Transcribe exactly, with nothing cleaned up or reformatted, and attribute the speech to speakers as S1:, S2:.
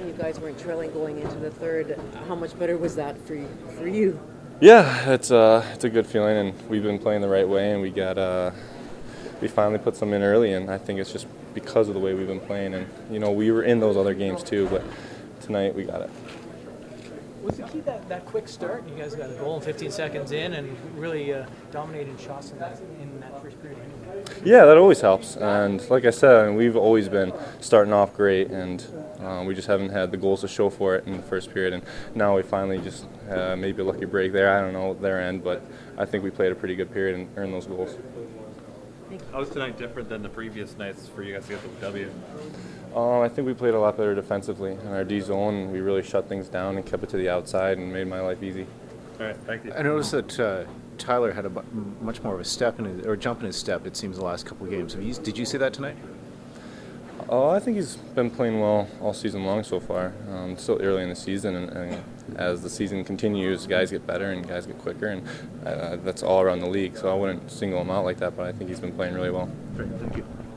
S1: and you guys weren't trailing going into the third. How much better was that for you? For you?
S2: Yeah, it's uh, it's a good feeling, and we've been playing the right way, and we got uh, we finally put some in early, and I think it's just because of the way we've been playing, and you know we were in those other games too, but tonight we got it.
S3: Was the key that, that quick start? You guys got a goal in fifteen seconds in and really uh, dominated shots in that, in that first period.
S2: Yeah, that always helps. And like I said, I mean, we've always been starting off great, and um, we just haven't had the goals to show for it in the first period. And now we finally just uh, maybe a lucky break there. I don't know their end, but I think we played a pretty good period and earned those goals.
S4: How was tonight different than the previous nights for you guys to get the W?
S2: Um, I think we played a lot better defensively in our D zone. We really shut things down and kept it to the outside and made my life easy.
S4: All right, thank you.
S5: I noticed that uh, Tyler had a bu- much more of a step in his, or jump in his step. It seems the last couple of games. Have you, did you see that tonight?
S2: Oh, I think he's been playing well all season long so far. Um, it's still early in the season, and, and as the season continues, guys get better and guys get quicker, and uh, that's all around the league. So I wouldn't single him out like that, but I think he's been playing really well.
S4: Great, thank you.